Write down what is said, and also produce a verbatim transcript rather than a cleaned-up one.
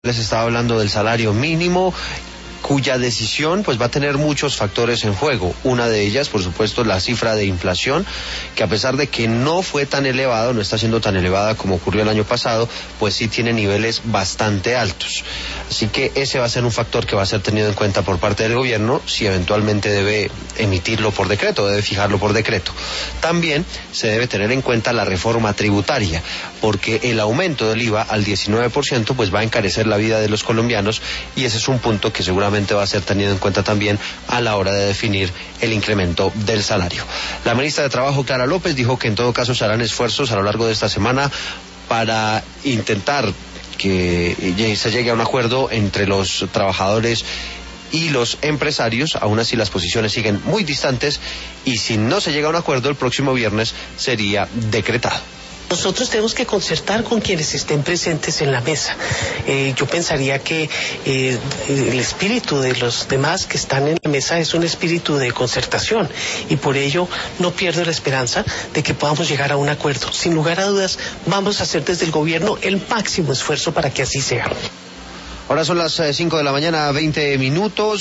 Les estaba hablando del salario mínimo, cuya decisión pues va a tener muchos factores en juego. Una de ellas, por supuesto, la cifra de inflación, que a pesar de que no fue tan elevada, no está siendo tan elevada como ocurrió el año pasado, pues sí tiene niveles bastante altos. Así que ese va a ser un factor que va a ser tenido en cuenta por parte del gobierno si eventualmente debe emitirlo por decreto, debe fijarlo por decreto. También se debe tener en cuenta la reforma tributaria, porque el aumento del I V A al diecinueve por ciento pues va a encarecer la vida de los colombianos, y ese es un punto que seguramente va a ser tenido en cuenta también a la hora de definir el incremento del salario. La ministra de Trabajo, Clara López, dijo que en todo caso se harán esfuerzos a lo largo de esta semana para intentar que se llegue a un acuerdo entre los trabajadores y los empresarios. Aún así las posiciones siguen muy distantes, y si no se llega a un acuerdo, el próximo viernes sería decretado. Nosotros tenemos que concertar con quienes estén presentes en la mesa. Eh, yo pensaría que eh, el espíritu de los demás que están en la mesa es un espíritu de concertación, y por ello no pierdo la esperanza de que podamos llegar a un acuerdo. Sin lugar a dudas, vamos a hacer desde el gobierno el máximo esfuerzo para que así sea. Ahora son las cinco de la mañana, veinte minutos.